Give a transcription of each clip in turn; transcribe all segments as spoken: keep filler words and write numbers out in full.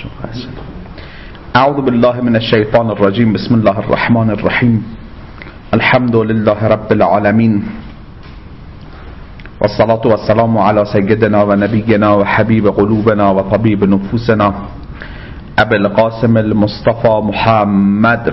اعوذ بالله من الشیطان الرجیم. بسم الله الرحمن الرحیم. الحمد لله رب العالمین والصلاة والسلام على سيدنا ونبينا وحبيب قلوبنا وطبيب نفوسنا ابي القاسم المصطفى محمد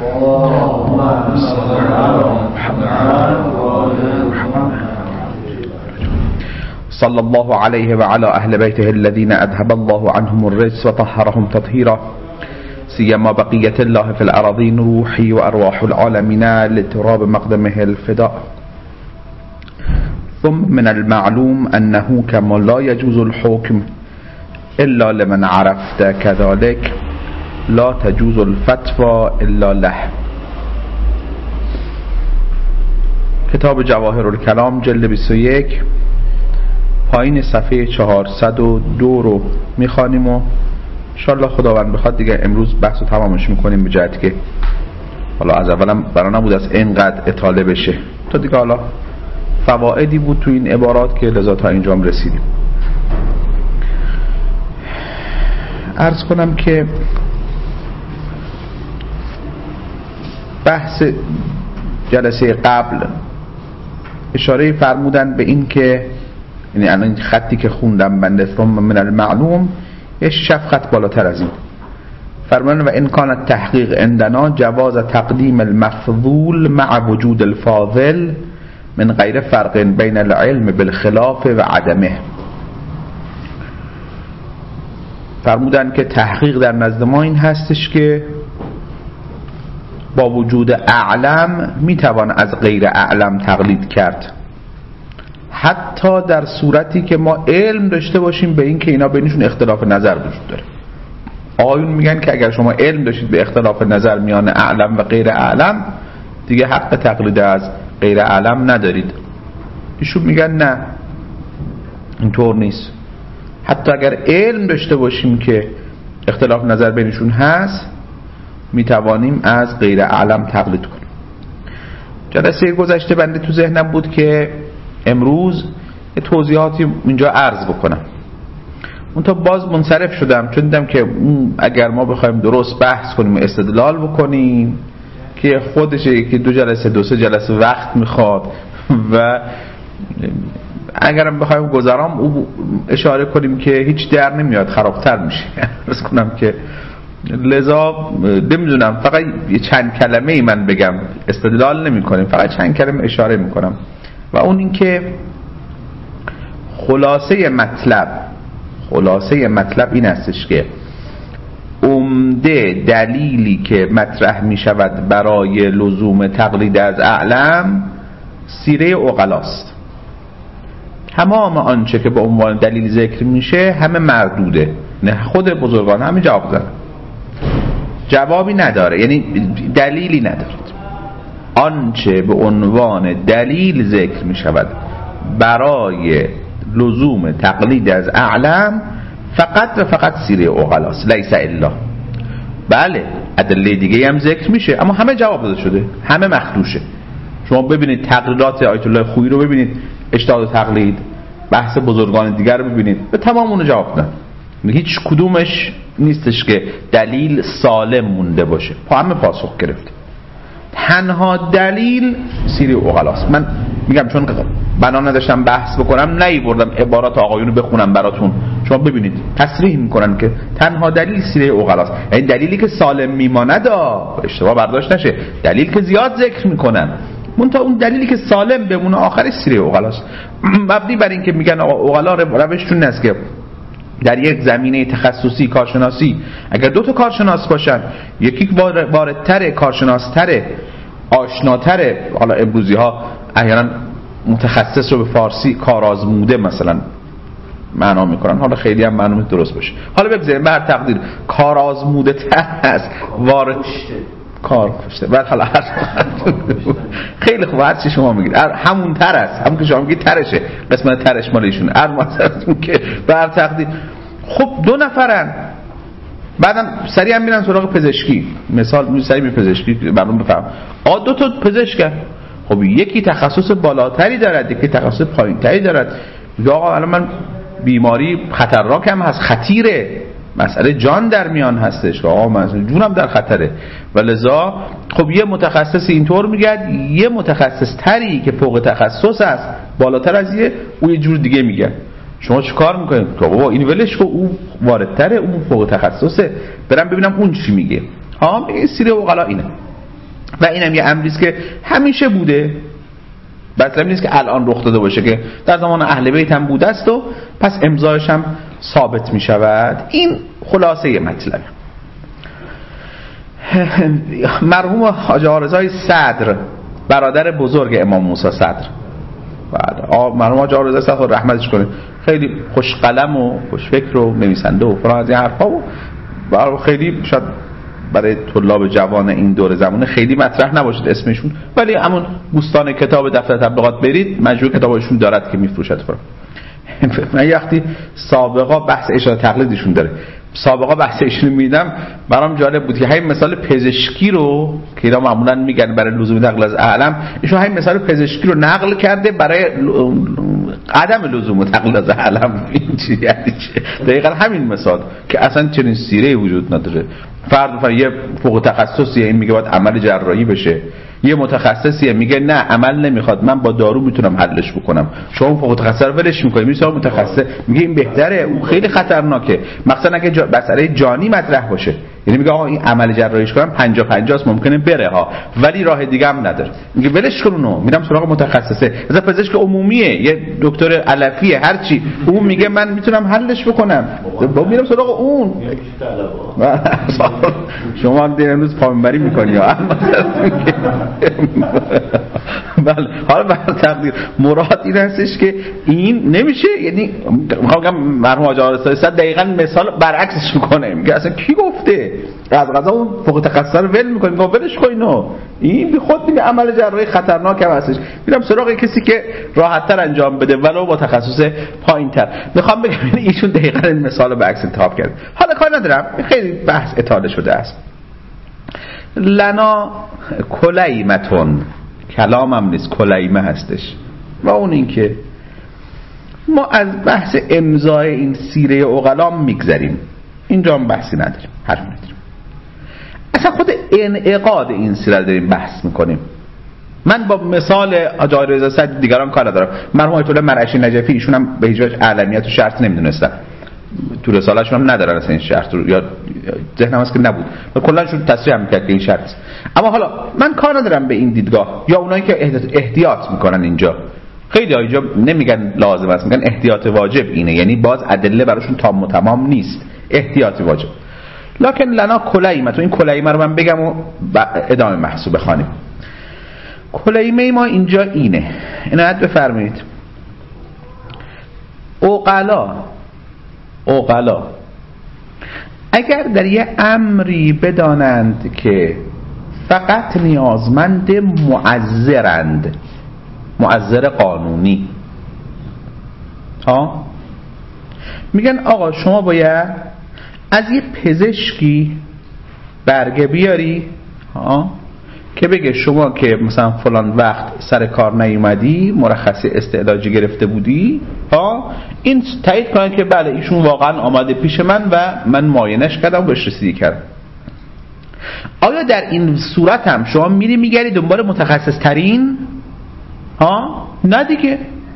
صلى الله عليه وعلى اهل بيته الذين اذهب الله عنهم الرجس وطهرهم تطهيرا سيما بقية الله في الأراضين روحي وأرواح العالمين لتراب مقدمه الفداء. ثم من المعلوم أنه كما لا يجوز الحكم إلا لمن عرفت كذلك لا تجوز الفتوى إلا له. کتاب جواهر الکلام جلد بیست و یک پایین صفحه چهارصد و دو رو میخوانیم و انشاءالله خداوند بخواد دیگه امروز بحث رو تمامش میکنیم، به جهت که حالا از اولم برا نبود از اینقدر اطاله بشه، تا دیگه حالا فوائدی بود تو این عبارات که لذا تا اینجا هم رسیدیم. عرض کنم که بحث جلسه قبل اشاره فرمودن به این که یعنی الان این خطی که خوندم بنده ثم من المعلوم یه شف خط بالاتر از این فرمودن و ان کان التحقیق عندنا جواز تقدیم المفضول مع وجود الفاضل من غیر فرق بین العلم بالخلاف و عدمه. فرمودن که تحقیق در نزد ما این هستش که با وجود اعلم میتوان از غیر اعلم تقلید کرد، حتی در صورتی که ما علم داشته باشیم به این که اینا بینشون اختلاف نظر وجود داره. آقایون میگن که اگر شما علم داشتید به اختلاف نظر میان اعلم و غیر اعلم دیگه حق تقلید از غیر اعلم ندارید. ایشون میگن نه، اینطور نیست. حتی اگر علم داشته باشیم که اختلاف نظر بینشون هست میتوانیم از غیر اعلم تقلید کنیم. جلسه گذشته بنده تو ذهنم بود که امروز یه توضیحاتی اینجا عرض بکنم، اون تا باز منصرف شدم چون دیدم که اگر ما بخوایم درست بحث کنیم استدلال بکنیم که خودش یکی دو جلسه دو سه جلسه وقت میخواد و اگرم بخوایم گذرام اشاره کنیم که هیچ در نمیاد خرابتر میشه. عرض کنم که لذا نمیدونم فقط چند کلمه ای من بگم، استدلال نمی کنیم، فقط چند کلمه اشاره میکنم و اون این که خلاصه مطلب خلاصه مطلب این هستش که عمده دلیلی که مطرح می شود برای لزوم تقلید از اعلم سیره عقلاست. تمام آنچه که به عنوان دلیل ذکر میشه همه مردوده، نه خود بزرگان همه جواب دادن، جوابی نداره، یعنی دلیلی ندارد. آنچه به عنوان دلیل ذکر می شود برای لزوم تقلید از اعلم فقط و فقط سیره عقلاست، لیس الا. بله ادله دیگه هم ذکر میشه اما همه جواب داده شده، همه مخدوشه. شما ببینید تقلیدات آیت الله خویی رو ببینید، اجتهاد و تقلید، بحث بزرگان دیگر رو ببینید، به تمام اون جواب دادن. هیچ کدومش نیستش که دلیل سالم مونده باشه، پا همه پاسخ گرفته. تنها دلیل سیره عقلاست. من میگم چون بنا نداشتم بحث بکنم نیوردم عبارات آقایون رو بخونم براتون، شما ببینید تصریح میکنن که تنها دلیل سیره عقلاست، یعنی دلیلی که سالم میماند، اشتباه برداشت نشه، دلیل که زیاد ذکر میکنن منتها اون دلیلی که سالم بمونه آخرش سیره عقلاست. مبنی بر این که میگن عقلا روششون است که در یک زمینه تخصصی کارشناسی اگر دو تا کارشناس باشن، یکی واردتره، کارشناستره، آشناتره، حالا امروزی ها احیانا متخصص رو به فارسی کارآزموده مثلا معنا میکنن، حالا خیلی هم معلومه درست باشه، حالا بگذاریم بر تقدیر کارآزموده تر هست، وارد کار کشته بعد حالا هر خیلی خوب هر چی شما میگید همون تر است، همون که شما میگید ترشه، قسمت ترش مال ایشونه، هر مثلا که بر تقدیر. خب دو نفرن، بعدم سریع هم میرن سراغ پزشکی، مثال سریع می پزشکی برام بفهم، آ دو تا پزشکن، خب یکی تخصص بالاتری دارد یکی تخصص پایینتری دارد، یا آقا الان من بیماری خطرناکم هست، خطیره، مسئله جان در میان هستش که آقا من جونم در خطره و لذا خب یه متخصص اینطور میگه، یه متخصص تری که فوق تخصص است بالاتر از یه او یه جور دیگه میگه. شما چه کار میکنید که بابا این ولش کو، او واردتره، اون فوق تخصصه، برم ببینم اون چی میگه. ها میگه سیره عقلا اینه و اینم یه امری است که همیشه بوده، مطلب نیست که الان رخ داده باشه، که در زمان اهل بیت هم بوده است و پس امضایش هم ثابت می شود. این خلاصه یه مطلب. مرحوم حاج عارضای صدر برادر بزرگ امام موسی صدر، بعد مرحوم حاج عارضای صدر رحمتش کنه، خیلی خوش قلم و خوش فکر و نویسنده و فلان از این حرفا و خیلی شاید برای طلاب جوان این دور زمانه خیلی مطرح نباشد اسمشون، ولی همون بوستان کتاب دفتر تبلیغات برید مجموع کتابشون دارد که میفروشد. فرا من یه وقتی سابقا بحث اشاره تقلیدشون داره، سابقا بحث ایشون میدم برام جالب بود که همین مثال پزشکی رو که اینا معمولا میگن برای لزوم نقل از اعلم، ایشون همین مثال پزشکی رو نقل کرده برای عدم لزوم نقل از اعلم. این چی یعنی چه؟ دقیقاً همین مثال که اصلا چنین سیره وجود نداره. فرض بفرمایید یه فوق تخصصی این میگه باید عمل جراحی بشه، یه متخصصی میگه نه عمل نمیخواد من با دارو میتونم حلش بکنم، شما فوق تخصص رو ولش میکنید میشه متخصص میگه این بهتره، اون خیلی خطرناکه، مثلا اگه جا... مسئله جانی مطرح باشه، یعنی میگه آقا این عمل جراحیش کنم پنجاه پنجاه است ممکنه بره ها ولی راه دیگه هم نداره، میگه ولش کن اونو میرم سراغ متخصصه. مثلا پزشک عمومیه یه دکتر علفیه هر چی اون میگه من میتونم حلش بکنم با میرم سراغ اون. شما هم امروز پامنبری میکنی ها. بله حالا بر تقدیر مراد این هستش که این نمیشه، یعنی میخوام بگم مرحوم حاج عارض صد دقیقاً مثال برعکسش میکنه، میگه اصلا کی گفته از قضا اون فوق تخصص رو ول میکنه، میگه ولش کن اینو، این بی خود میگه عمل جراحی خطرناک هم هستش، میرم سراغ کسی که راحت تر انجام بده ولو با تخصص پایینتر. میخوام بگم ایشون دقیقاً این مثال رو برعکس انتخاب کرده. حالا کار ندارم خیلی بحث اطاله شده است. لنا کلیمتون، کلامم نیست کلیمه هستش، و اون این که ما از بحث امضای این سیره عقلا میگذریم، اینجا هم بحثی نداریم، حرف نداریم، اصلا خود انعقاد این سیره رو داریم بحث میکنیم. من با مثال حاج رضا صدر دیگران کار ندارم، مرحوم آیت الله مرعشی نجفی ایشون هم به هیچ وجه اعلمیت و شرط نمیدونستن، تو رساله‌شون هم ندارن اصلا این شرط رو، یا ذهنم هست که نبود و کلا شون تصریح هم کرد که این شرط است. اما حالا من کار ندارم به این دیدگاه، یا اونایی که احتیاط میکنن اینجا، خیلی اینجا نمیگن لازم است، میگن احتیاط واجب اینه، یعنی باز ادله براشون تام و تمام نیست، احتیاط واجب. لکن لنا کلیمه، تو این کلیمه رو من بگم و ادامه بحثو بخوانیم. کلیمه ما اینجا اینه، عنایت بفرمایید. عقلا عقلا اگر در یه امری بدانند که فقط نیازمند معذرند، معذر قانونی، ها میگن آقا شما باید از یه پزشکی برگه بیاری ها که بگه شما که مثلا فلان وقت سر کار نیومدی، مرخصی استعلاجی گرفته بودی، ها این تایید کنن که بله ایشون واقعا آمده پیش من و من معاینش کردم و بهش رسیدگی کردم. آیا در این صورت هم شما میری میگردی دنبال متخصص ترین؟ ها نه دیگه،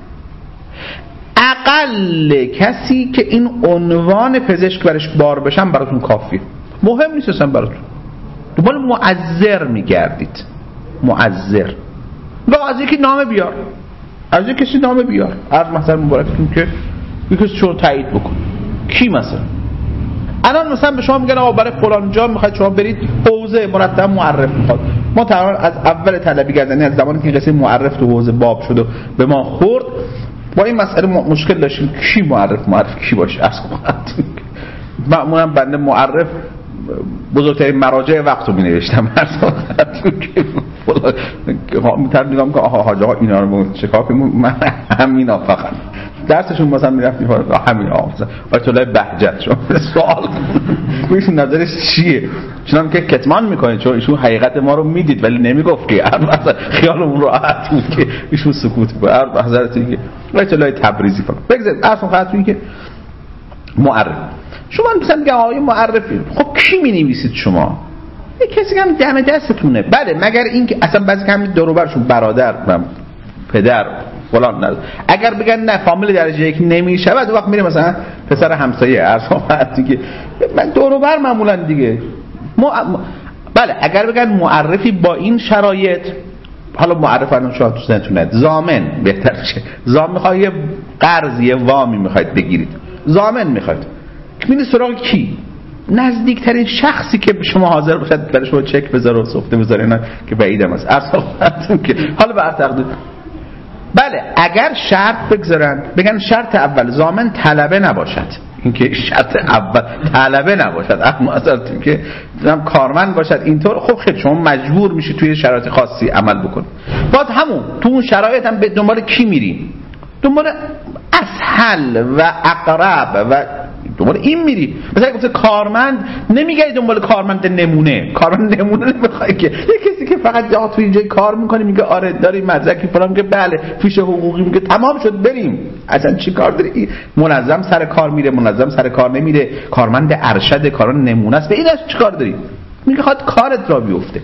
اقل کسی که این عنوان پزشک برش بار بشن براتون کافیه، مهم نیست اصلا براتون، دنبال معذر میگردید. معذر با از یکی نامه بیار، از یکی کسی نامه بیار، عرض مثلا مبارکتون که یکی شما تایید بکن. کی مثلا الان مثلا به شما میگن آقا برای فلان جا میخواید شما برید حوزه مرتب معرف میخواد، ما تقریبا از اول طلبی گردنی از زمانی که این قصه معرف تو حوزه باب شد و به ما خورد با این مسئله مشکل داشتیم کی معرف معرف کی باشه. از معمولا بنده معرف بزرگترین مراجع وقت رو می نوشتم هر ساعت میتونم نگام که آها حاج آقا اینا رو چکار کنیم، من همینا فقط درسشون مثلا میرفتیم همین آقا آیت الله بهجت شما سوال ایشون نظرش چیه، چون که کتمان میکنه چون ایشون حقیقت ما رو میدید ولی نمیگفت که خیالمون راحت بود که ایشون سکوت بود. هر حضرتی که آیت الله تبریزی فقط بگذارید اصلا خاطر تویی که معرف شما مثلا میگه آقای معرفی، خب کی می‌نویسید شما؟ یک کسی هم دم دستتونه. بله مگر اینکه اصلا بعضی همین دور و برشون برادر، پدر فلان نداره. اگر بگن نه فامیل درجه یک نمیشه، بعد وقت میره مثلا پسر همسایه ارفا دیگه، من دور و بر معمولا دیگه م... بله اگر بگن معرفی با این شرایط، حالا معرف الان شما تو ذهنتونه ضامن بهتر شه. ضامن میخواد یه قرض یه وامی میخواید بگیرید، ضامن میخواید، میرید سراغ کی؟ نزدیکترین شخصی که شما حاضر باشد برای شما چک بذاره و سفته بذاره، اینا که بعیدم است. ارسال که حالا به تقدیر بله اگر شرط بگذارن بگن شرط اول ضامن طلبه نباشد، اینکه شرط اول طلبه نباشد، اما اصلا که کارمند باشد اینطور، خب خیلی شما مجبور میشی توی شرایط خاصی عمل بکنید. باز همون تو اون شرایط هم به دنبال کی میری؟ دنبال اسهل و اقرب و دنبال این میری. مثلا گفته کارمند، نمیگه دنبال کارمند نمونه، کارمند نمونه نمیخوای که یه کسی که فقط جا تو اینجا کار میکنه میگه آره داری مدرکی فلان، میگه بله فیش حقوقی، میگه تمام شد بریم. اصلا چی کار داری؟ منظم سر کار میره، منظم سر کار نمیره، کارمند ارشد، کاران نمونه است، به این چی کار داری؟ میگه خواهد کارت را بیفته.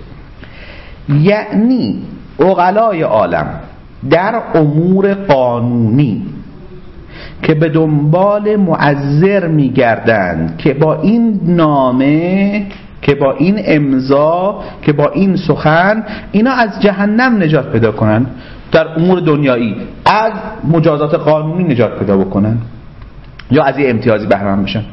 یعنی عقلای عالم در امور قانونی که به دنبال معذر میگردند که با این نامه، که با این امضا، که با این سخن اینا از جهنم نجات پیدا کنن، در امور دنیایی از مجازات قانونی نجات پیدا بکنن یا از یه امتیازی بهره بشن.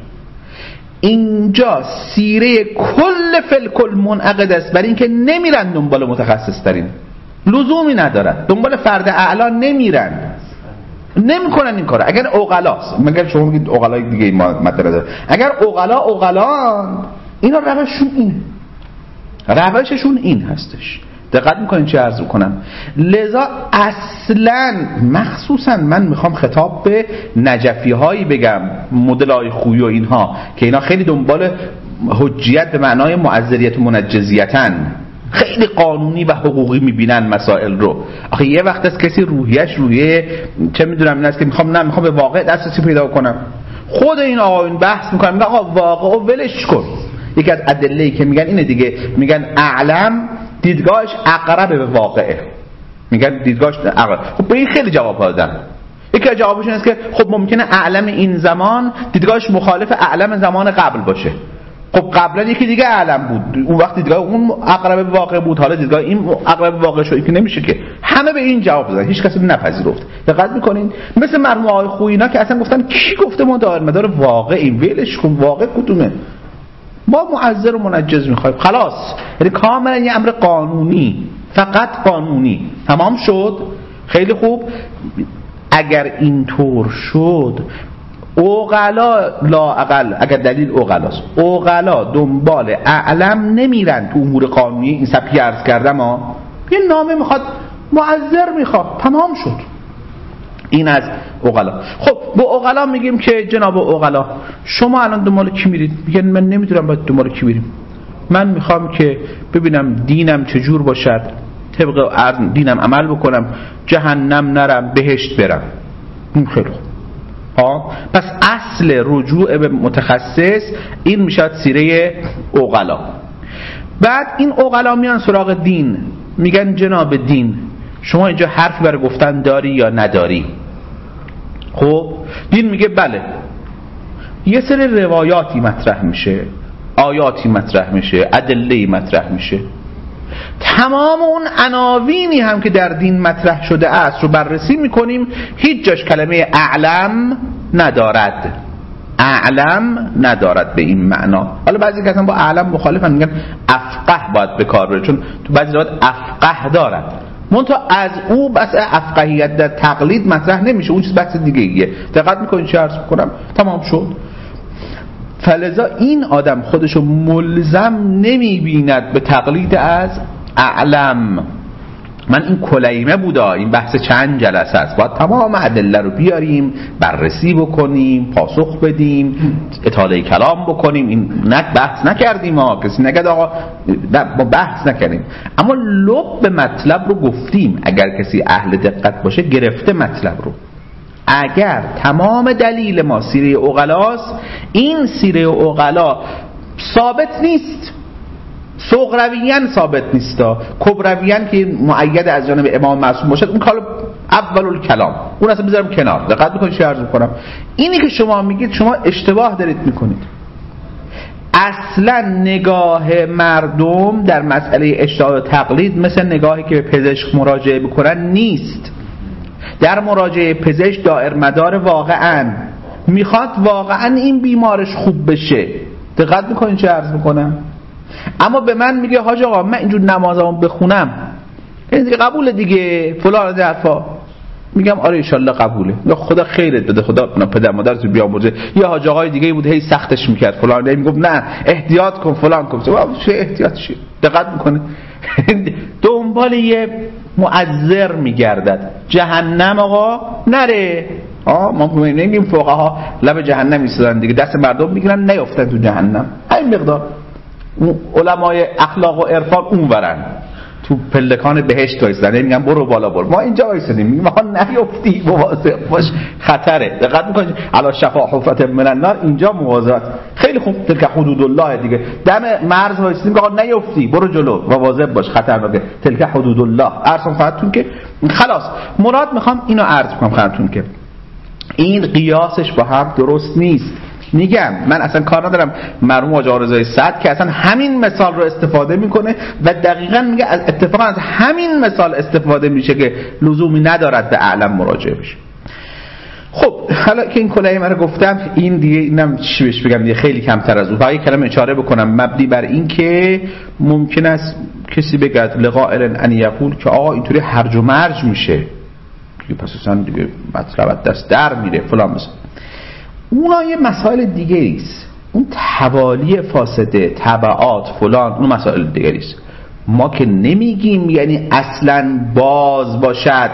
اینجا سیره کل فلکل منعقد است بر این که نمیرن دنبال متخصص ترین، لزومی ندارد، دنبال فرد اعلا نمیرن، نمیکنن این کارو. اگر عقلاست، مگر شما میگید عقلای دیگه ما مطرح داره، اگر عقلا عقلان اینا روششون اینه، روششون این هستش. دقت میکنین چه عرض کنم؟ لذا اصلا مخصوصا من میخوام خطاب به نجفی هایی بگم، مدل های خویی و اینها که اینا خیلی دنبال حجیت به معنای معذریت و منجزیتن، خیلی قانونی و حقوقی میبینن مسائل رو. آخه یه وقت از کسی روحیش روحیه چه میدونم این است که میخوام نه میخوام به واقع دسترسی پیدا کنم. خود این آقایون بحث میکنن، میگن آقا واقع و ولش کن. یکی از ادله‌ای که میگن اینه دیگه، میگن اعلم دیدگاهش اقرب به واقعه، میگن دیدگاهش اقرب. خب به این خیلی جواب دادن. یکی از جوابش این است که خب ممکنه اعلم این زمان دیدگاهش مخالف اعلم زمان قبل باشه. خب قبلا یکی دیگه اعلم بود، اون وقت دیدگاه اون اقرب به واقع بود، حالا دیدگاه این اقرب به واقع شد، که نمیشه که همه به این جواب دادن، هیچ کسی نپذیرفت. دقت میکنین مثل مرحوم آقای خویینا که اصلا گفتن کی گفته ما دائر مدار واقعیم، ولش کن، واقع کدومه، ما معذر و منجز میخوایم خلاص. یعنی کاملا یه امر قانونی، فقط قانونی، تمام شد. خیلی خوب. اگر اینطور شد عقلا لااقل، اگر دلیل عقلاست، عقلا دنبال اعلم نمیرن تو امور قانونی. این سبکی عرض کردم ها، یه نامه میخواد معذر میخواد، تمام شد. این از عقلا. خب به عقلا میگیم که جناب عقلا شما الان دنبال کی میرید؟ میگن من نمیدونم باید دنبال کی بریم، من میخوام که ببینم دینم چجور باشد، طبق دینم عمل بکنم، جهنم نرم، بهشت برم. این خیلی خوب. ها پس اصل رجوع به متخصص این میشد سیره عقلا. بعد این عقلا میان سراغ دین، میگن جناب دین شما اینجا حرفی برای گفتن داری یا نداری؟ خب دین میگه بله، یه سری روایاتی مطرح میشه، آیاتی مطرح میشه، ادله‌ای مطرح میشه، تمام اون عناوینی هم که در دین مطرح شده است رو بررسی میکنیم، هیچ جاش کلمه اعلم ندارد، اعلم ندارد به این معنا. حالا بعضی کسان با اعلم مخالفن، میگن افقه باید به کار بره، چون تو بعضی روایات افقه دارد، منتها از او بس افقهیت در تقلید مطرح نمیشه، اون چیز بحث دیگه ایه. دقت میکنین چه عرض میکنم؟ تمام شد. فلذا این آدم خودشو ملزم نمیبیند به تقلید از اعلم. من این کلیمه بودا، این بحث چند جلسه است، باید تمام ادله رو بیاریم، بررسی بکنیم، پاسخ بدیم، اطاله کلام بکنیم. این نه بحث نکردیم ها، کسی نگه آقا ما بحث نکردیم، اما لب به مطلب رو گفتیم. اگر کسی اهل دقت باشه گرفته مطلب رو، اگر تمام دلیل ما سیره عقلاست، این سیره عقلا ثابت نیست، صغرویاً ثابت نیستا، کبرویاً که معید از جانب امام معصوم باشد اون کار اول الکلام، اون اصلا بذارم کنار. دقت میکنید چی عرض میکنم؟ اینی که شما میگید شما اشتباه دارید میکنید. اصلا نگاه مردم در مسئله اجتهاد و تقلید مثل نگاهی که به پزشک مراجعه بکنن نیست. در مراجعه پزشک دائر مدار واقعاً میخواد واقعاً این بیمارش خوب بشه. دقت میکنید چه عرض میکنم؟ اما به من میگه حاج آقا من اینجور نمازمو بخونم این دیگه قبوله دیگه فلان از حرفا. میگم آره ان شاء الله قبوله، خدا خیرت بده، خدا پدر مادرت رو بیامرزه. یا حاج آقای دیگه بود هی سختش میکرد فلان، دیگه میگفت نه احتیاط کن فلان کن. چه احتیاط چی؟ دقت میکنه دنبال یه معذر میگردد. جهنم آقا نره. آه ما میگیم فقها لب جهنم ایستادن دیگه، دست مردم میگیرن نیافتن تو جهنم. همین مقدار. علمای اخلاق و عرفان اونورن تو پلکان بهشت وایسادن میگن برو بالا برو، ما اینجا وایسادیم میگیم ما نیافتی مواظب باش خطره. دقت میکنید علی شفا حفرة من النار، اینجا مواظبت. خیلی خوب تلک حدود الله دیگه، دم مرز وایسادیم آقا نیافتی برو جلو مواظب باش خطرناکه، تلک حدود الله. عرضم خدمتتون که خلاص مراد میخوام اینو عرض کنم خدمتتون که این قیاسش با هم درست نیست. میگم من اصلا کار ندارم مرحوم حاج رضای سعد که اصلا همین مثال رو استفاده میکنه و دقیقاً میگه از اتفاقا از همین مثال استفاده میشه که لزومی ندارد به اعلم مراجعه بشه. خب حالا که این کلاه من رو گفتم این دیگه اینم چی بهش بگم دیگه خیلی کمتر از اون. فقط یک کلمه اشاره بکنم مبنی بر این که ممکن است کسی بگه لقائل ان یقول که آقا اینطوری هرج و مرج میشه پس اصلا دیگه مطلب دست در میره فلان. مثلا اونا یه مسائل دیگه است، اون توالی فاسده تبعات فلان اون مسائل دیگه است. ما که نمیگیم یعنی اصلا باز باشد،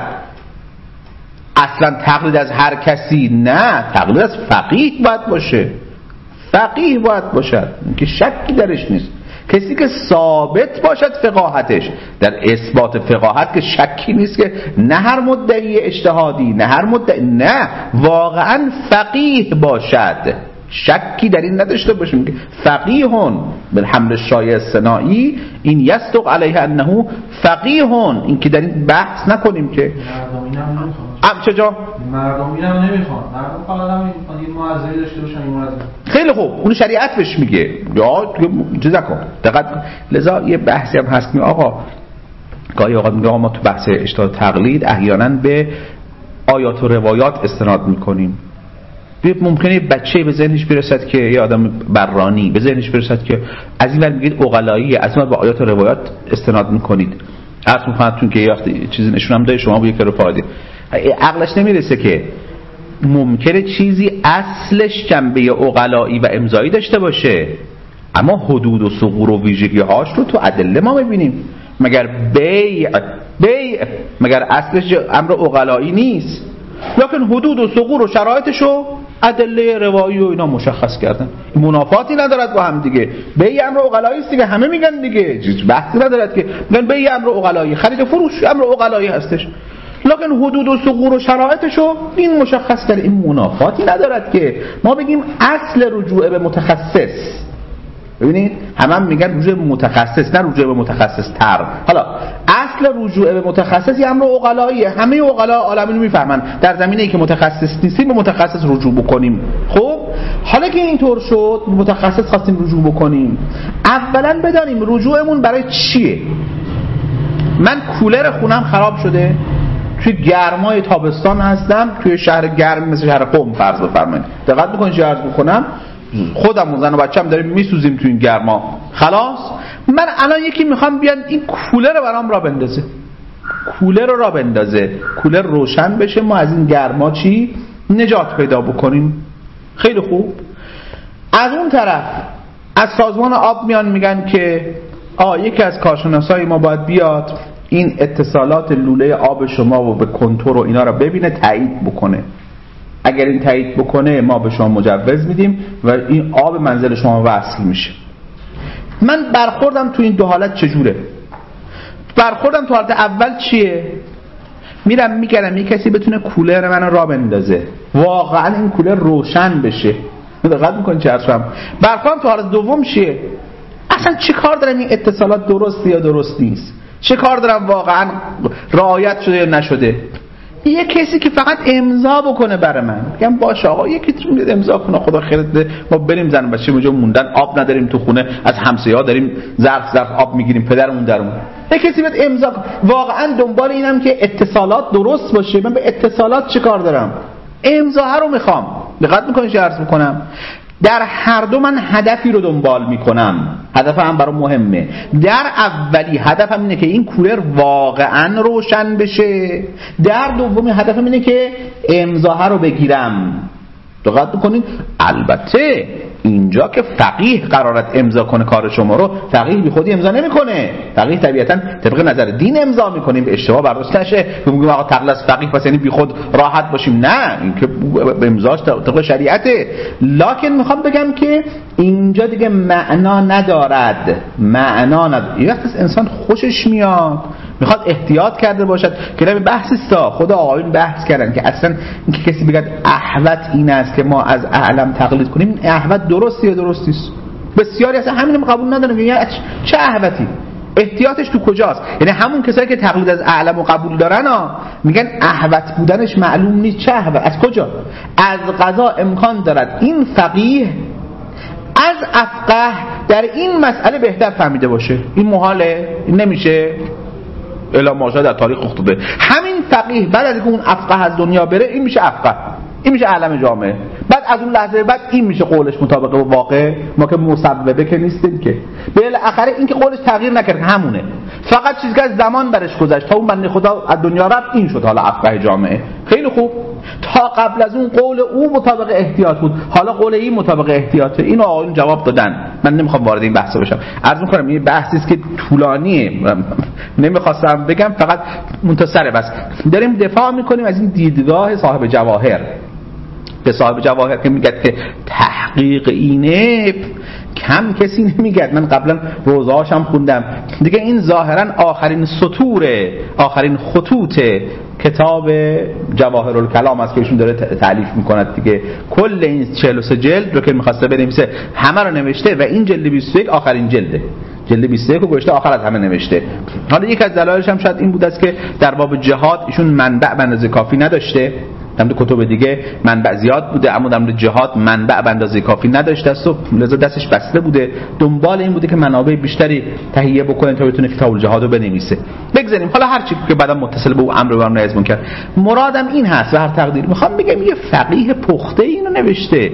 اصلا تقلید از هر کسی، نه تقلید از فقیه باید باشه، فقیه باید باشد که شکی درش نیست. کسی که ثابت باشد فقاهتش، در اثبات فقاهت که شکی نیست که نه هر مدعی اجتهادی نه هر مدعی، نه واقعا فقیه باشد، شکی در این نداشته باشیم که فقیهون بالحمل شایع صناعی این یصدق علیه انه فقیهون، این که در این بحث نکنیم که ام چجا مردم اینم نمیخوان، مردم فقط هم این معذری داشته باشن این معذر. خیلی خوب اون شریعت بهش میگه یا چیزا کن. دقت لذا یه بحثی هم هست که آقا گاهی اوقات میگه آقا ما تو بحث اجتهاد تقلید احیانا به آیات و روایات استناد میکنیم. ممکنه بچه به ذهنش برسد که یه آدم برانی به ذهنش برسد که از این ور میگید عقلایی، از اون به آیات و روایات استناد میکنید. عرض میکنم که یه وقت چیزی نشون هم داره شما با یک رو فایده عقلش نمیرسه که ممکنه چیزی اصلش جنبه عقلایی و امضایی داشته باشه اما حدود و ثغور و ویژگی هاش رو تو ادله ما میبینیم. مگر بیع بیع مگر اصلش امر عقلایی نیست؟ لکن حدود و ثغور و شرایطشو ادله روایی و اینا مشخص کردن. منافاتی ندارد با هم دیگه. بیع امر عقلایی است دیگه، همه میگن دیگه، بحثی ندارد که میگن بیع امر عقلایی، خرید فروش امر عقلایی هستش، لکن حدود و ثغور و شرایطشو این مشخص کرده. این منافاتی ندارد که ما بگیم اصل رجوع به متخصص. ببینید همه هم میگن رجوع به متخصص نه رجوع به متخصص تر. حالا اصل رجوع به متخصص یه امر عقلاییه، همه عقلا عالم اینو میفهمن، در زمینه‌ای که متخصص نیستیم به متخصص رجوع بکنیم. خب حالا که اینطور شد متخصص خواستیم رجوع بکنیم، اولا بدانیم رجوعمون برای چیه. من کولر خونم خراب شده، توی گرمای تابستان هستم، توی شهر گرم مثل شهر قم فرض بفرمایید، دقت بکنید چه عرض بکنم، خودم و زن و بچه‌م داریم میسوزیم تو این گرما. خلاص من الان یکی میخوام بیان این کولر رو برام را بندازه، کولر رو را بندازه، کولر روشن بشه، ما از این گرما چی نجات پیدا بکنیم. خیلی خوب. از اون طرف از سازمان آب میان میگن که آ یکی از کارشناسای ما باید بیاد این اتصالات لوله آب شما و به کنتور و اینا رو ببینه، تایید بکنه. اگر این تایید بکنه ما به شما مجوز میدیم و این آب منزل شما وصل میشه. من برخوردم تو این دو حالت چجوره؟ برخوردم تو حالت اول چیه؟ میرم میگردم یه کسی بتونه کولر منو را بندازه، واقعا این کولر روشن بشه. دقت میکنی چه حرفم؟ برخوام تو حالت دوم چیه؟ اصلا چه کار دارم این اتصالات درسته یا درست نیست؟ چه کار دارم واقعا رعایت شده یا نشده؟ یه کسی که فقط امضا بکنه برای من، میگم باشه آقا یکی تو امضا کنه، خدا خیرت بده، ما بریم زن و بچه اونجا موندن، آب نداریم تو خونه، از همسایه‌ها داریم ظرف ظرف آب میگیریم، پدرمون درمون. یه کسی بیاد امضا کنه. واقعا دنبال اینم که اتصالات درست باشه. من به اتصالات چه کار دارم؟ امضا رو میخوام. دقت میکنی چه عرض میکنم؟ در هر دو من هدفی رو دنبال میکنم، هدفم برام مهمه. در اولی هدفم اینه که این کولر واقعا روشن بشه، در دومی هدفم اینه که امضا رو بگیرم. دقت بکنید. البته اینجا که فقیه قرارت امضا کنه کار شما رو، فقیه بی خودی امضا نمیکنه. فقیه طبیعتا طبق نظر دین امضا میکنیم، به اشتباه برداشت نشه که میگیم آقا تقلید از فقیه پس یعنی بی خود راحت باشیم. نه، این که امضاش طبق شریعته. لکن میخوام بگم که اینجا دیگه معنا ندارد، معنا ندارد. این وقت انسان خوشش میاد میخواد احتیاط کرده باشد که نه بحث سا خدا آقایون بحث کردن که اصلا اینکه کسی بگه احوط این است که ما از اعلم تقلید کنیم، این احوط درستی یا درست نیست. بسیاری اصلا همین قبول ندارن. یعنی چه احوطی؟ احتیاطش تو کجاست؟ یعنی همون کسایی که تقلید از اعلم رو قبول دارن ها میگن احوط بودنش معلوم نیست. چه احوط؟ از کجا؟ از قضا امکان دارد این فقیه از افقه در این مسئله بهتر فهمیده باشه. این محاله، این نمیشه الا ماشا در تاریخ افتاده. همین فقیه بعد از اینکه اون افقه از دنیا بره این میشه افقه، این میشه علم جامعه. بعد از اون لحظه بعد این میشه قولش مطابق با واقع. ما که مصوبه که نیستیم که. بالاخره این که قولش تغییر نکرد همونه، فقط چیزی که از زمان برش گذشت تا اون بنده خدا از دنیا رفت این شد حالا افقه جامعه. خیلی خوب. تا قبل از اون قول او مطابق احتیاط بود، حالا قول این مطابق احتیاطه. اینو آقایون جواب دادن. من نمیخوام وارد این بحث بشم. عرض میکنم این بحثی است که طولانیه، نمیخواستم بگم، فقط منتصره بس داریم دفاع میکنیم از این دیدگاه صاحب جواهر. به صاحب جواهر که میگه که تحقیق اینه کم کسی نمیگه. من قبلا روزهاش هم خوندم دیگه. این ظاهرا آخرین سطور آخرین خطوط کتاب جواهرالکلام است که ایشون داره تألیف میکند دیگه. کل این چهل و سه جلد رو که میخواسته بنویسه همه رو نوشته و این جلد بیست و یک آخرین جلده. جلد بیست و یک رو گذاشته آخر از همه نوشته. حالا یک از دلایلش هم شاید این بود است که در باب جهاد ایشون منبع به اندازه کافی نداشته. در کتب دیگه منبع زیاد بوده اما در جهاد منبع به اندازه کافی نداشته است و لذا دستش بسته بوده. دنبال این بوده که منابع بیشتری تهیه بکنه تا بتونه کتاب الجهاد رو بنویسه. بگذاریم حالا هر چی که بعدا متصل به اون امر و نهی از منکر. مرادم این هست و هر تقدیر میخوام بگم یه فقیه پخته اینو نوشته،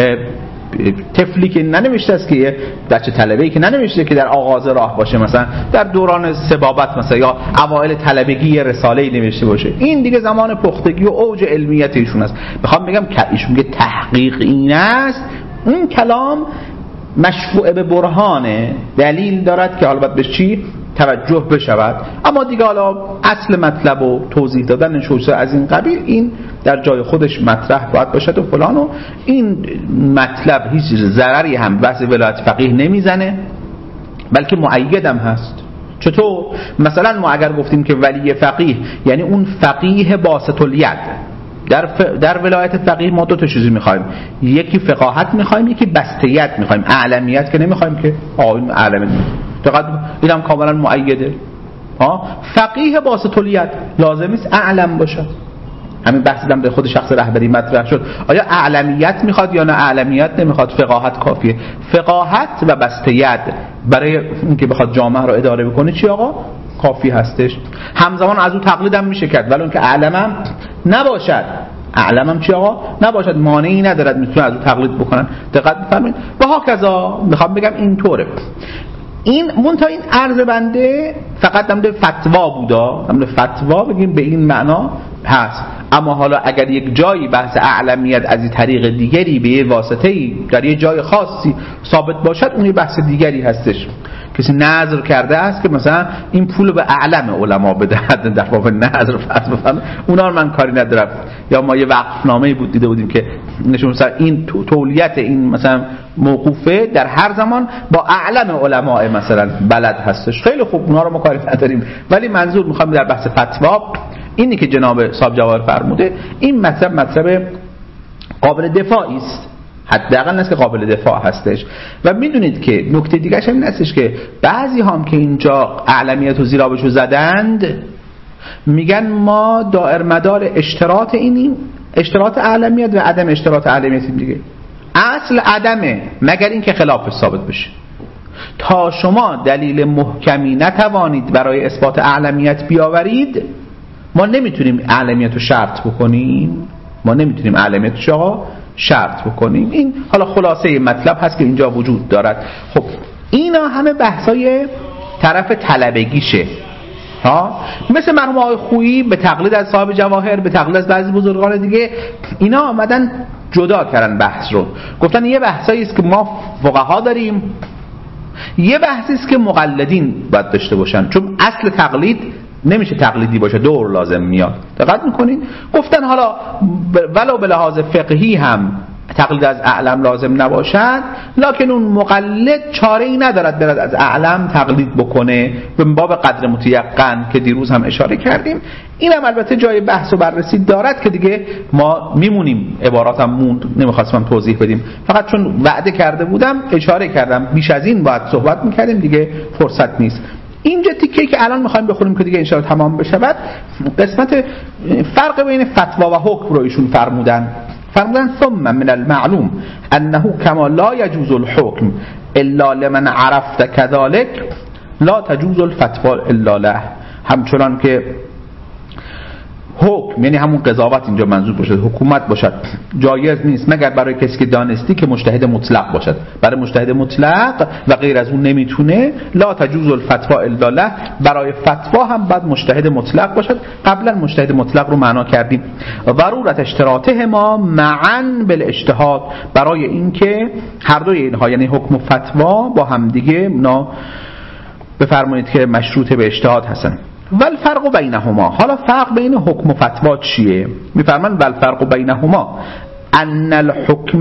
طفلی که ننوشته است، که یه بچه طلبه‌ای که ننوشته که در آغاز راه باشه، مثلا در دوران سبابت مثلا یا اوایل طلبگی یه رساله‌ای نوشته باشه. این دیگه زمان پختگی و اوج علمیت ایشون است. میخوام بگم که ایشون که تحقیق این است، اون کلام مشفوع به برهانه، دلیل دارد که حالا باید به چی توجه بشود. اما دیگه حالا اصل مطلب و توضیح دادن شوشه از این قبیل این در جای خودش مطرح باید باشد و فلان. و این مطلب هیچ ضرری هم بحث ولایت فقیه نمیزنه بلکه مؤیدم هست. چطور؟ مثلا ما اگر گفتیم که ولی فقیه یعنی اون فقیه باسط الید، در, ف... در ولایت فقیه ما دو تا چیزی میخوایم، یکی فقاهت میخوایم، یکی بستیت میخوایم. اعلمیت که نمیخوایم که آقایون اعلم. فقط اینم کاملا مؤیده. ها فقیه باسط الید لازم است اعلم باشه. همین بحث دم به خود شخص رهبری مطرح شد، آیا اعلمیت میخواد یا نه اعلمیت نمیخواد؟ فقاهت کافیه. فقاهت و بستیت برای اینکه بخواد جامعه رو اداره بکنه چی آقا؟ کافی هستش. همزمان از او تقلیدم میشه کرد ولی اون که اعلمم نباشد. اعلمم چی آقا؟ نباشد، مانعی ندارد میتونه از او تقلید بکنن. دقت بفرمایید. و هاکذا میخوام بگم اینطوره. این منتها این عرض بنده فقط در مورد فتوا بودا، در مورد فتوا بگیم به این معنا هست. اما حالا اگر یک جایی بحث اعلمیت از این طریق دیگری به یه واسطه‌ای در یه جای خاصی ثابت باشد، اون یه بحث دیگری هستش. کسی نظر کرده است که مثلا این پول به اعلم علما بدهد، در باب نظر فرض بفرمایید، اونا رو من کاری ندارم. یا ما یه وقفنامه‌ای بود دیده بودیم که نشون مثلا این تولیت این مثلا موقوفه در هر زمان با اعلم علماء مثلا بلد هستش. خیلی خوب، اونا رو ما کاری نداریم. ولی منظور میخوام در بحث فتوا اینی که جناب صاحب جواهر فرموده این مطلب مطلب قابل دفاعی است، حداقل نه که قابل دفاع هستش. و میدونید که نکته دیگه هم این هستش که بعضی هم که اینجا اعلمیت و زیرابشو زدند میگن ما دائر مدار اشتراط اینیم، اشتراط اعلمیت و عدم اشتراط اعلمیت دیگه. اصل عدمه مگر اینکه خلافش ثابت بشه. تا شما دلیل محکمی نتوانید برای اثبات اعلمیت بیاورید ما نمیتونیم اعلمیت رو شرط بکنیم، ما نمیتونیم اعلمیت رو شرط بکنیم. این حالا خلاصه مطلب هست که اینجا وجود دارد. خب اینا همه بحثای طرف طلبگیشه ها، مثل مرحوم آقای خویی به تقلید از صاحب جواهر، به تقلید از بعضی بزرگان دیگه، اینا آمدن جدا کردن بحث رو، گفتن یه بحثایی است که ما فقها داریم، یه بحثی است که مقلدین باید داشته باشن، چون اصل تقلید نمیشه تقلیدی باشه، دور لازم میاد. دقت میکنین؟ گفتن حالا ولو به لحاظ فقهی هم تقلید از اعلم لازم نباشد، لکن اون مقلد چاره ای ندارد برد از اعلم تقلید بکنه به باب قدر متیقن که دیروز هم اشاره کردیم. اینم البته جای بحث و بررسی دارد که دیگه ما میمونیم، عباراتم موند، نمیخواستم توضیح بدیم، فقط چون وعده کرده بودم اشاره کردم، بیش از این باید صحبت میکردیم دیگه فرصت نیست. اینجا تیکه‌ای که الان میخوایم بخونیم که دیگه انشاءالله تمام بشود، قسمت فرق بین فتوا و حکم رو ایشون فرمودن. فرمودن ثم من المعلوم انه كما لا يجوز الحكم الا لمن عرفت كذلك لا تجوز الفتوى الا له. همچنان که حکم یعنی همون قضاوت اینجا منظور باشد، حکومت باشد، جایز نیست مگر برای کسی که دانستی که مجتهد مطلق باشد. برای مجتهد مطلق و غیر از اون نمیتونه، لا تجوز الفتوى الا له، برای فتوا هم باید مجتهد مطلق باشد. قبلا مجتهد مطلق رو معنا کردیم. ضرورت اشتراطهما معا بالاجتهاد، برای اینکه هر دوی اینها یعنی حکم و فتوا با هم دیگه نا بفرمایید که مشروط به اجتهاد هستن. والفرق بینهما، حالا فرق بین حکم و فتوا چیه؟ میفرمان والفرق بینهما ان الحکم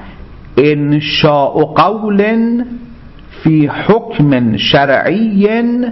انشاء قول فی حکم شرعی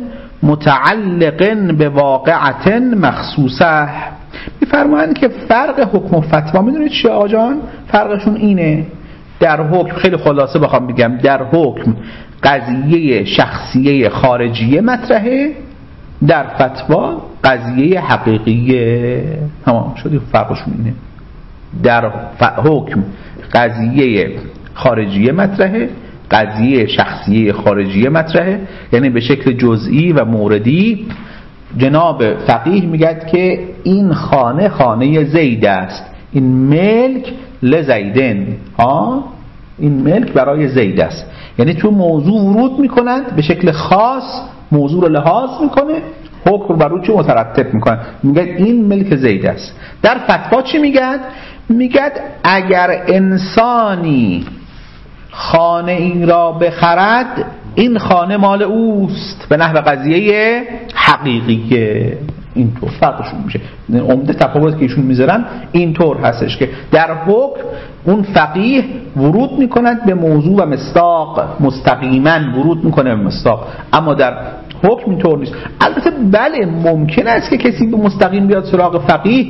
متعلق به واقعه مخصوصه. میفرمان که فرق حکم و فتوا میدونید چیه آقا جان؟ فرقشون اینه، در حکم خیلی خلاصه بخوام بگم، در حکم قضیه شخصیه خارجیه مطرحه، در فتوا قضیه حقیقیه. تمام شد، فرقشون اینه. در حکم قضیه خارجیه مطرحه، قضیه شخصیه خارجیه مطرحه، یعنی به شکل جزئی و موردی. جناب فقیه میگه که این خانه خانه زید است، این ملک لزیدن، ها این ملک برای زید است، یعنی تو موضوع ورود میکنند به شکل خاص، موضوع رو لحاظ میکنه، حکم رو بر روی چی مترتب میکنه، میگه این ملک زید است. در فتوا چی میگه؟ میگه اگر انسانی خانه این را بخرد این خانه مال اوست، به نحو قضیه حقیقیه. اینطور فرقشون میشه. عمده تفاوت که ایشون میذارن اینطور هستش که در حکم اون فقیه ورود میکند به موضوع و مصداق، مستقیما ورود میکنه به مصداق، اما در حکم اینطور نیست. البته بله ممکن است که کسی به مستقیم بیاد سراغ فقیه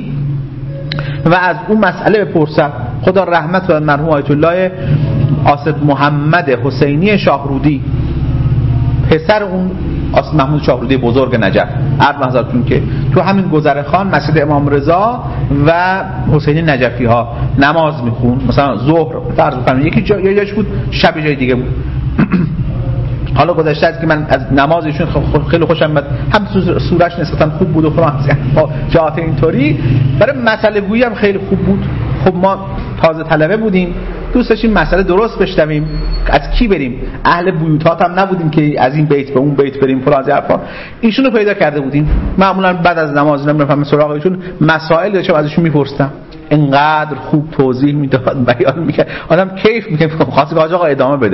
و از اون مسئله بپرسد. خدا رحمت کنه مرحوم آیت الله آصف محمد حسینی شاهرودی، پسر اون آصف محمود شاهرودی بزرگ نجف، عرض حضرتون که تو همین گذرخان مسجد امام رضا و حسینی نجفی ها نماز میخون، مثلا ظهر فرض کنید یکی جا یا جاش بود، شب جای دیگه بود. حالا گذشته است که من از نمازشون خیلی خوشم اومد، هم سورش نسبتا خوب بود و فرانسه جهات اینطوری، برای مسئله گویی هم خیلی خوب بود. خب ما تازه طلبه بودیم، دوست داشتیم مسئله درست بشنویم، از کی بریم؟ اهل بیوتات هم نبودیم که از این بیت به اون بیت بریم فلان حرفا. ایشون رو پیدا کرده بودیم، معمولا بعد از نماز نمی‌رفتم سراغ ایشون، مسائل داشتم ازشون میپرسیدم، انقدر خوب توضیح میداد، بیان میکرد، آدم کیف میکرد، خاصه که آقا ادامه بده،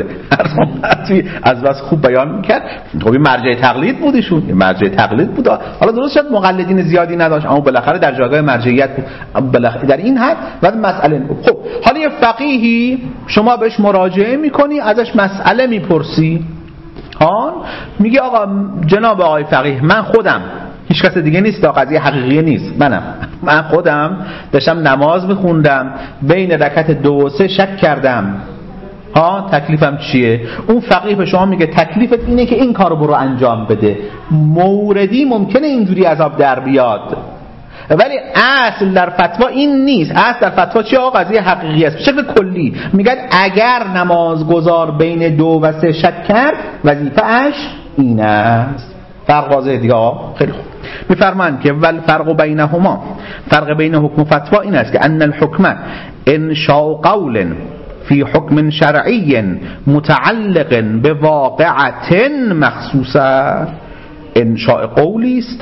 از بس خوب بیان میکرد. خب این مرجع تقلید بود، ایشون مرجع تقلید بود. حالا درست شد مقلدین زیادی نداشت، اما بالاخره در جایگاه مرجعیت بود، بالاخره در این حد بعد مسئله. خب حالا یه فقیهی شما بهش مراجعه میکنی، ازش مسئله میپرسی، ها میگه آقا جناب آقای فقیه من خودم هیچ کس دیگه نیست، تا قضیه حقیقی نیست، منم من خودم داشتم نماز میخوندم بین رکعت دو و سه شک کردم، ها تکلیفم چیه؟ اون فقیه به شما میگه تکلیفت اینه که این کارو برو انجام بده. موردی ممکنه اینجوری عذاب در بیاد، ولی اصل در فتوا این نیست. اصل در فتوا چیه؟ آقا قضیه حقیقی است. به شکل کلی میگن اگر نمازگزار بین دو و سه شک کرد وظیفه اش این است. فرق واضحه دیگه. خیلی خوب. میفرمان که ول فرق بینهما، فرق بین حکم و فتوا این است که ان الحکم انشاء قول فی حکم شرعی متعلق به واقعت مخصوصه. انشاء قولی است،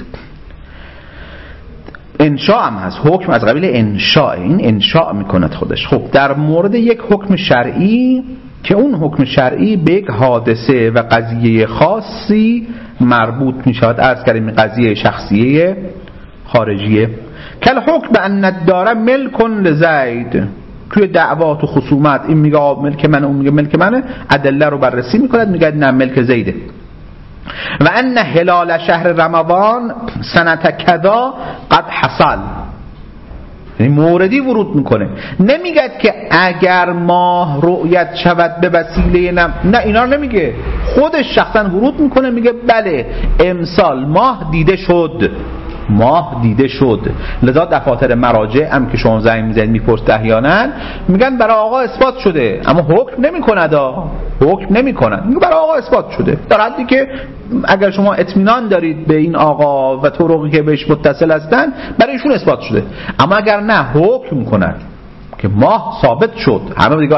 انشاء هم هست، حکم از قبیل انشاء، این انشاء میکند خودش. خب در مورد یک حکم شرعی که اون حکم شرعی به یک حادثه و قضیه خاصی مربوط میشود، عرض کردیم قضیه شخصیه خارجیه. کل حکم به ان الدار ملک لزید، توی دعوات و خصومت این میگه ملک منه، اون میگه ملک منه، ادله رو بررسی میکند میگه نه ملک زیده. و ان هلال شهر رمضان سنت کذا قد حصل، یعنی موردی ورود میکنه، نمیگه که اگر ماه رؤیت شود به وسیله نم... نه اینا رو نمیگه، خودش شخصا ورود میکنه میگه بله امسال ماه دیده شد، ماه دیده شد. لذا دفاتر مراجع هم که شما زنگ میزنید میپرسید احیانا میگن برای آقا اثبات شده، اما حکم نمیکند، حکم نمیکنن، میگه برای آقا اثبات شده، در حدی که اگر شما اطمینان دارید به این آقا و طرقی که بهش متصل هستن برای ایشون اثبات شده. اما اگر نه حکم میکنن که ماه ثابت شد، همه دیگه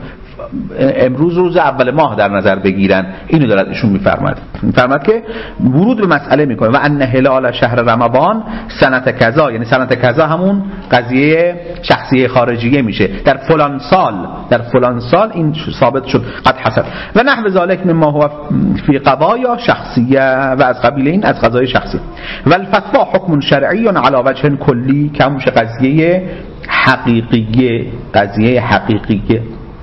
امروز روز اول ماه در نظر بگیرن، اینو دارد ایشون میفرماد میفرماد که ورود به مسئله میکنه. و ان هلال شهر رمضان سنت کذا، یعنی سنت کذا همون قضیه شخصیه خارجیه میشه، در فلان سال، در فلان سال این ثابت شد قد حصل. و نحو ذلك مما هو فی قضایا شخصیه، و از قبیل این از قضای شخصی. و الفتوا حکم شرعی علی وجه کلی، که همون قضیه حقیقیه، قضیه حقیقیه.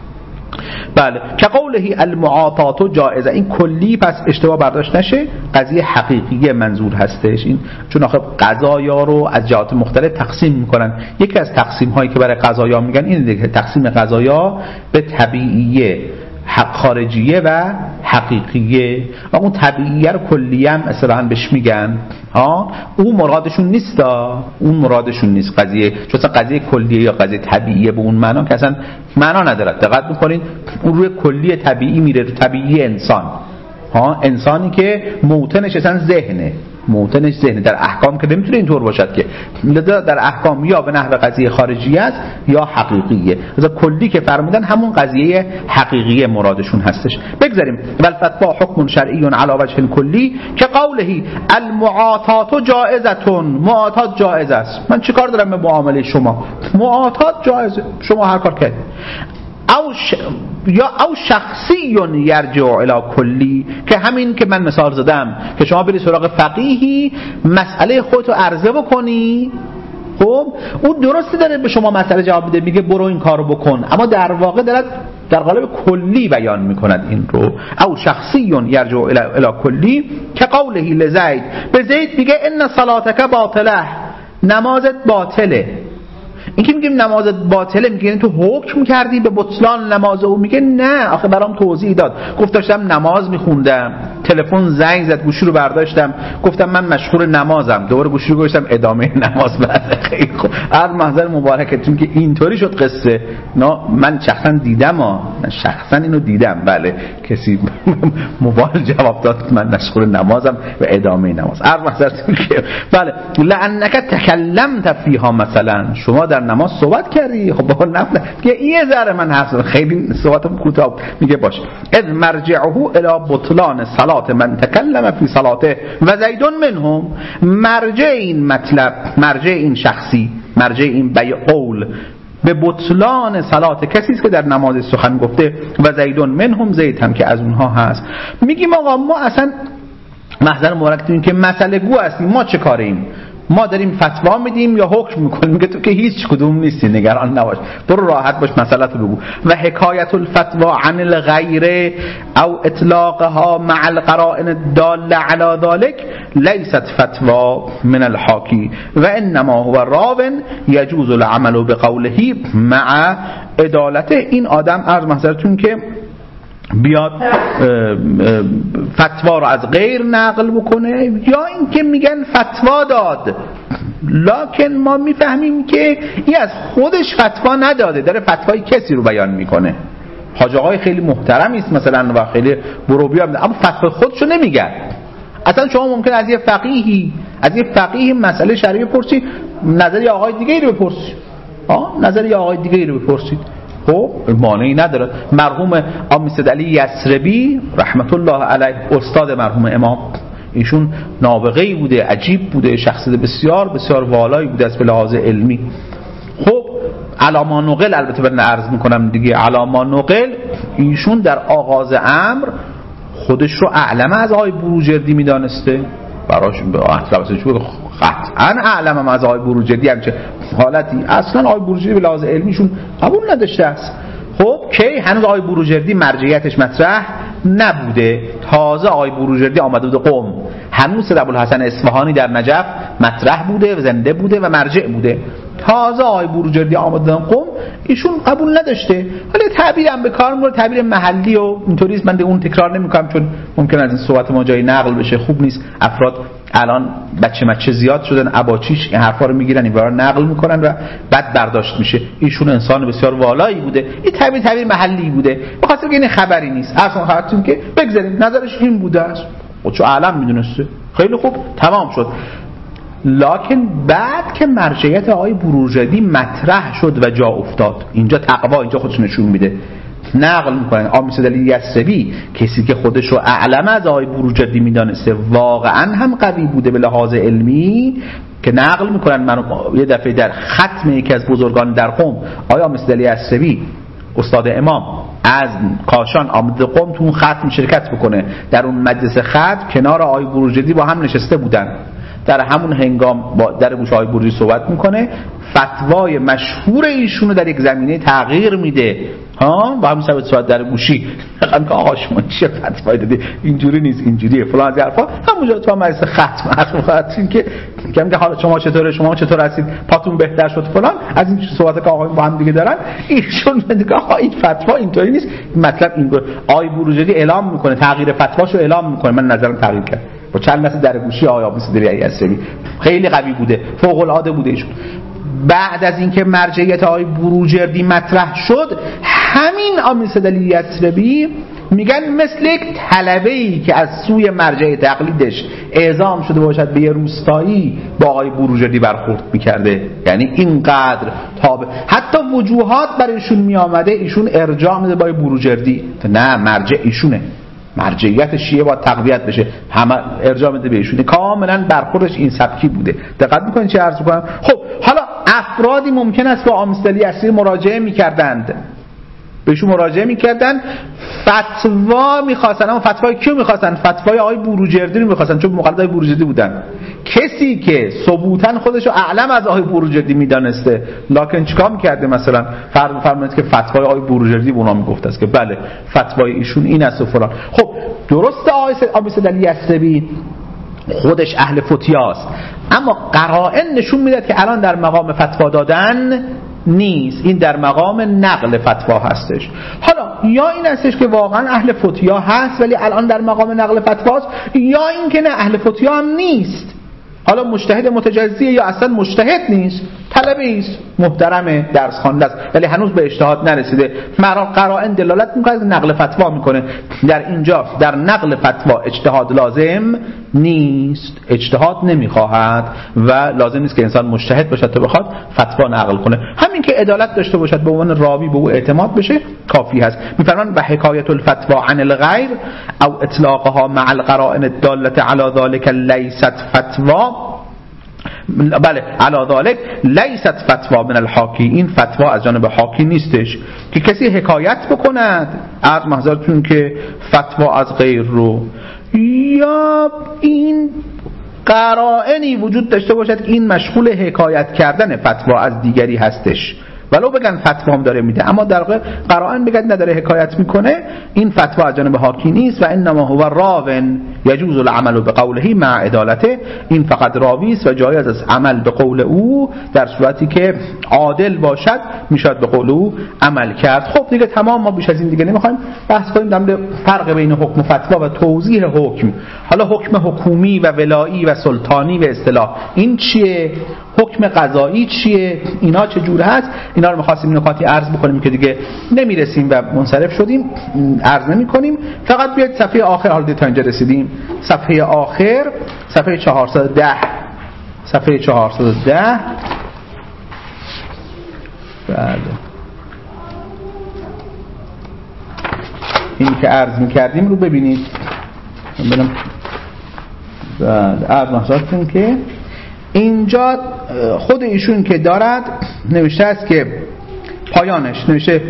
بله که قوله المعاطات جائزه، این کلی پس اشتباه برداشت نشه، قضیه حقیقیه منظور هستش. این چون آخه قضایا رو از جهات مختلف تقسیم میکنن، یکی از تقسیم هایی که برای قضایا میگن این دیگه، تقسیم قضایا به طبیعیه، حق خارجیه و حقیقیه. و اون طبیعیه رو کلیه هم اصطلاحاً بهش میگن، ها اون مرادشون نیست، اون مرادشون نیست قضیه، چون قضیه کلیه یا قضیه طبیعیه به اون معنا که اصلا معنا نداره. دقت بکنین اون روی کلی طبیعی میره، رو طبیعی انسان، ها انسانی که موطنش اصلا ذهنه، موطنش ذهنه. در احکام که نمیتونه اینطور باشد که، در احکام یا به نحو قضیه خارجی است یا حقیقیه. از کلی که فرمودن همون قضیه حقیقیه مرادشون هستش. بگذاریم. والفتوا حکم شرعی علی وجه کلی که قوله المعاطات جائزه، معاطات جائز است. من چیکار دارم به معامله شما؟ معاطات جائزه، شما هر کار کنید. او ش... یا او شخصی یرجع الی کلی، که همین که من مثال زدم که شما بری سراغ فقیهی مسئله خودتو عرضه بکنی، خب اون درستی داره به شما مسئله جواب میده، میگه برو این کارو بکن، اما در واقع دارد در قالب کلی بیان میکند این رو. او شخصی یرجع الی کلی که قوله لزید، به زید میگه ان صلاتک باطله، نمازت باطله. این که میگیم نمازت باطله، میگه تو حکم کردی به بطلان نماز او؟ میگه نه، آخه برام توضیح داد، گفت داشتم نماز میخوندم، تلفن زنگ زد، گوشی رو برداشتم، گفتم من مشغول نمازم، دوباره گوشی رو گذاشتم ادامه نماز. بعد خیلی خوب، هر محضر مبارکتون که اینطوری شد قصه. نه من شخصا دیدم، ها من شخصا اینو دیدم، بله کسی موبایل جواب داد من مشغول نمازم و ادامه نماز. هر محضرتون که بله لعنک تکلمت فیها، مثلا شما در نماز صحبت کردی، خب بقول نفله که یه ذره من حرف زدم، خیلی صحبتم کوتاه، میگه باشه اذ مرجعه الی بطلان صلات من تکلم فی صلاته و زید منهم. مرجع این مطلب، مرجع این شخصی، مرجع این بیع قول به بطلان صلات کسی است که در نماز سخن گفته، و زید منهم، زید هم که از اونها هست. میگیم آقا ما اصلا محضر مبارکتون که مسئله گو هستیم، ما چه کاریم؟ ما داریم فتوا میدیم یا حکم میکنیم؟ میگه تو که هیچ کدوم نیستی، نگران نباش، برو راحت باش مسئله‌تو بگو. و حکایت الفتوا عن الغیر او اطلاقها مع القرائن الداله على ذلك ليست فتوا من الحاکی و انما هو راو يجوز العمل بقوله مع عدالته. این آدم عرض محضرتون که بیاد فتوا رو از غیر نقل بکنه یا اینکه میگن فتوا داد، لکن ما میفهمیم که این از خودش فتوا نداده، داره فتوای کسی رو بیان میکنه. حاج آقای خیلی محترمی است مثلا و خیلی بروبی هم، اما فتوای خودشو نمیگه. اصلا شما ممکن از یه فقیهی از یه فقیه مسئله شرعی بپرسید، نظر یه آقای دیگه ای رو بپرسید، ها نظر یه آقای دیگه ای رو بپرسید، خب مانعی نداره. مرحوم آمیسد علی یثربی رحمت الله علیه، استاد مرحوم امام، ایشون نابغه‌ای بوده، عجیب بوده، شخصیت بسیار بسیار والایی بوده از به لحاظ علمی. خب علاما نقل، البته برن عرض میکنم دیگه، علاما نقل ایشون در آغاز امر خودش رو اعلم از آقای بروجردی میدانسته، براش به اطلاعاتش بگه قطعا اعلم از آقای بروجردی همچه حالتی اصلا آقای بروجردی به لحاظ علمیشون قبول نداشته است. خب کی هنوز آقای بروجردی مرجعیتش مطرح نبوده، تازه آقای بروجردی آمده بود قم، هنوز سید ابوالحسن اصفهانی در نجف مطرح بوده و زنده بوده و مرجع بوده، تازه آقای بروجردی آمده قم، ایشون قبول نداشته. ولی تعبیرم به کار میبره، تعبیر محلی و اینطوری است، من دیگه اون تکرار نمیکنم چون ممکن از این صحبت ما جای نقل بشه، خوب نیست. افراد الان بچه مچه زیاد شدن، اباچیش این حرفا رو میگیرن این برای نقل میکنن و بد برداشت میشه. ایشون انسان بسیار والایی بوده، این تعبیر تعبیر محلی بوده، بخاطر اینکه این خبری نیست، اصلا خاطرتون که بگذاریم نظرش این بوده است، خب چون عالم میدونسته، خیلی خوب تمام شد. لکن بعد که مرجعیت آقای بروجردی مطرح شد و جا افتاد، اینجا تقوا اینجا خودش نشون میده، نقل میکنن آمیسد علی یثربی، کسی که خودش رو اعلم از آقای بروجردی میدانسته، واقعا هم قوی بوده به لحاظ علمی، که نقل میکنن. من یه دفعه در ختم یکی از بزرگان در قم، آقای آمیسد علی یثربی استاد امام از کاشان آمده قم تو اون ختم شرکت بکنه، در اون مجلس ختم کنار آقای بروجردی با هم نشسته بودن، در همون هنگام با در گوش آقای بروجردی صحبت میکنه، فتوای مشهور ایشونو در یک زمینه تغییر میده، ها با همون سبب صحبت در گوشی میگن که آقا شما چه فتوایی دادی، اینجوری نیست اینجوریه فلان از حرفا، همونجا تو مجلس ختم حرف خاطرین که میگم حالا شما چطوره، شما چطور هستید، پاتون بهتر شد فلان، از این صحبت که آقا با هم دیگه دارن، ایشون میگه آقا این فتوا اینطوری نیست، مطلب این آقای بروجردی اعلام میکنه، تغییر فتواشو اعلام میکنه، من نظرم تغییر کرد با چند نسل در گوشی آقای آمیسد علی یثربی، خیلی قوی بوده، فوق العاده بوده ایشون. بعد از اینکه مرجعیت آقای بروجردی مطرح شد، همین آمیسد علی یثربی میگن مثل یک طلبه‌ای که از سوی مرجع تقلیدش اعزام شده باشد به یه روستایی با آقای بروجردی برخورد میکرده، یعنی اینقدر تابع، حتی وجوهات برایشون میامده ایشون ارجاع میده با بروجردی، نه مرجع ایشونه، مرجعیت شیعه باید تقویت بشه، همه ارجاع میده بهشون، کاملا برخوردش این سبکی بوده. دقت میکنین چه عرض میکنم؟ خب حالا افرادی ممکن است با آمیسد علی یثربی مراجعه میکردند، بهشون مراجعه میکردن، فتوا میخواستن، اما فتوای کیو میخواستن؟ فتوای آقای بروجردی رو میخواستن، چون مقلد آقای بروجردی بودن. کسی که ثبوتاً خودشو اعلم از آقای بروجردی میدانسته، لکن چیکار میکرده؟ مثلا فرض بفرمایید که فتوای آقای بروجردی به اونا میگفت است که بله فتوای ایشون این است و فلان. خب درسته آقای آمیسد علی یثربی خودش اهل فتیاست، اما قرائن نشون میده که الان در مقام فتوا دادن نیست، این در مقام نقل فتوا هستش. حالا یا این هستش که واقعا اهل فتیا هست ولی الان در مقام نقل فتواست، یا این که نه اهل فتیا هم نیست، حالا مجتهد متجزیه یا اصلا مجتهد نیست، طلبه است، محترمه، درس خوانده است ولی هنوز به اجتهاد نرسیده. مرا قرائن دلالت میکنه که نقل فتوا میکنه. در اینجا در نقل فتوا اجتهاد لازم نیست، اجتهاد نمیخواهد و لازم نیست که انسان مجتهد باشد تا بخواد فتوا نقل کنه، همین که عدالت داشته باشد، به عنوان راوی به او اعتماد بشه کافی هست. میفرمان و حکایت الفتوا عن الغیر او اطلاقها مع القرائن الداله علی ذلك لیست فتوا، بله علی ذلك لیست فتوا من الحاکی، این فتوا از جانب حاکی نیستش که کسی حکایت بکند از محضرتون که فتوا از غیر رو، یا این قرائنی وجود داشته باشد که این مشغول حکایت کردن فتوا از دیگری هستش، ولو بگن فتوا هم داره میده، اما در واقع قرائن بگن نداره حکایت میکنه، این فتوا از جانب حاکی نیست. و انما هو راون یجوز العمل بقوله مع عدالته، این فقط راوی است و جایز است عمل به قول او در صورتی که عادل باشد، میشد به قول او عمل کرد. خب دیگه تمام، ما بیش از این دیگه نمیخوایم بحث کنیم در مورد فرق بین حکم و فتوا و توضیح حکم. حالا حکم حکومی و ولایی و سلطانی و اصطلاح این چیه؟ حکم قضایی چیه؟ اینا چه جور هست؟ اینا رو می‌خواستیم نکاتی عرض بکنیم که دیگه نمیرسیم و منصرف شدیم، عرض نمی‌کنیم. فقط بیاید صفحه آخر، حالا تا اینجا رسیدیم، صفحه آخر، صفحه چهارصد و ده، صفحه چهارصد و ده. بله این که عرض می‌کردیم رو ببینید. برم بعد عرض محضرتون که اینجا خود ایشون که دارد نوشته است که پایانش نوشته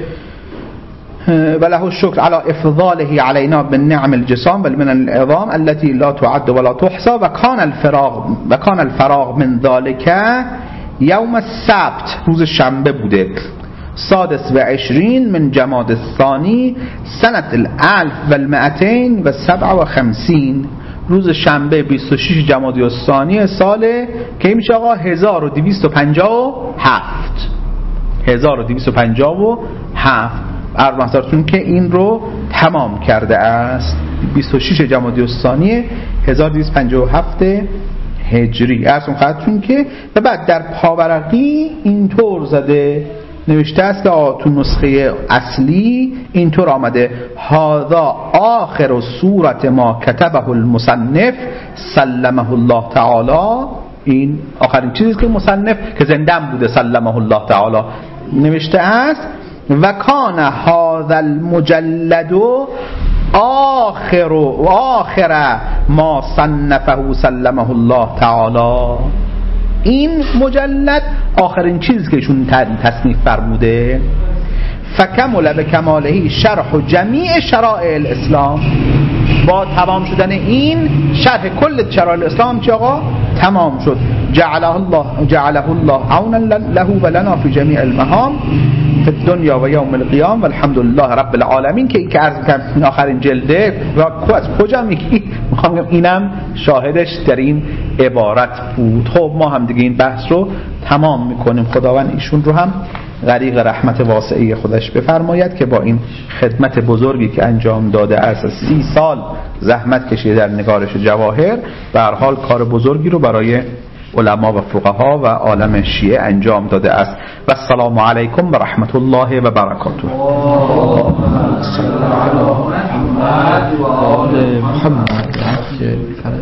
وله الشکر علی افضاله علینا بالنعم الجسام بل من العظام التي لا تعد ولا تحصى و کان الفراغ و کان الفراغ من ذلك یوم السبت، روز شنبه بوده، سادس و عشرین من جماد الثانی سنت الالف و المئتین و سبع و خمسین، روز شنبه بیست و شش جمادی الثانی سال که میشه آقا هزار و دویست و پنجاه و هفت، هزار و دویست و پنجاه و هفت. عرض محضرتون که این رو تمام کرده است، بیست و شش جمادی الثانی هزار و دویست و پنجاه و هفت هجری. عرض محضرتون که و بعد در پاورقی اینطور زده نوشته است که تو نسخه اصلی اینطور آمده هذا آخر صورت ما کتبه المصنف سلمه الله تعالی، این آخرین چیزی که مصنف که زنده بوده سلمه الله تعالی نوشته است. و کان هذا المجلد آخر و آخر ما صنفه سلمه الله تعالی، این مجلد آخرین چیزی که ایشون تصنیف فرموده. فکمل به کماله شرح جمیع شرائع الاسلام، با تمام شدن این شرح کل شرائع الاسلام چه آقا تمام شد. جعله الله جعله الله عونا له و لنا فی جمیع المهام فی الدنیا و یوم القیام والحمد لله رب العالمین. که این که عرض کردم این آخرین جلده و از کجا میگی؟ میخوام بگم اینم شاهدش در این عبارت بود. خب ما هم دیگه این بحث رو تمام میکنیم. خداوند ایشون رو هم غریق رحمت واسعه خودش بفرماید که با این خدمت بزرگی که انجام داده است، سی سال زحمت کشیده در نگارش جواهر، به هر حال کار بزرگی رو برای علما و فقها و عالم شیعه انجام داده است. و السلام علیکم و رحمت الله و برکاته. محمد